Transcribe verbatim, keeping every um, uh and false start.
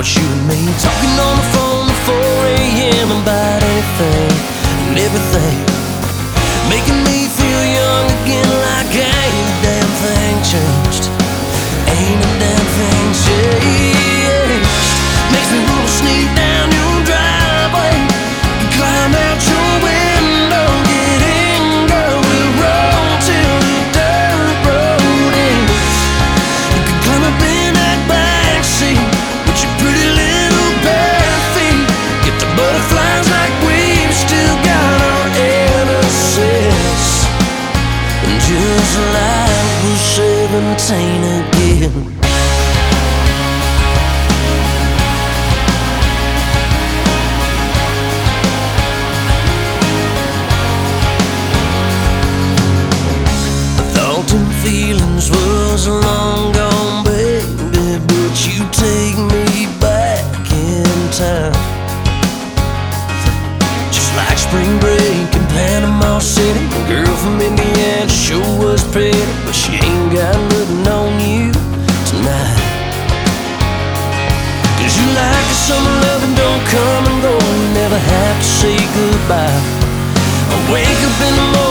but you and me talking on the phone at four a m about anything and everything, making me feel young again like ain't a damn thing changed. Ain't a damn thing changed. Makes me wanna sneak down your driveway, climb out your window, get in, girl, we'll roll till the dirt road ends. You could climb up in that backseat with your pretty little bare feet, get the butterflies like we've still got our innocence, and just like we're seventeen again. Feelings was long gone, baby, but you take me back in time, just like spring break in Panama City. A girl from Indiana sure was pretty, but she ain't got nothing on you tonight. Cause you like a summer love and don't come and go, you never have to say goodbye. I wake up in the morning